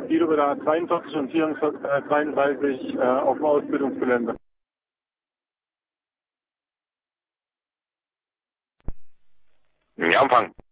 über der A42 und 33 auf dem Ausbildungsgelände. Ja, Empfang.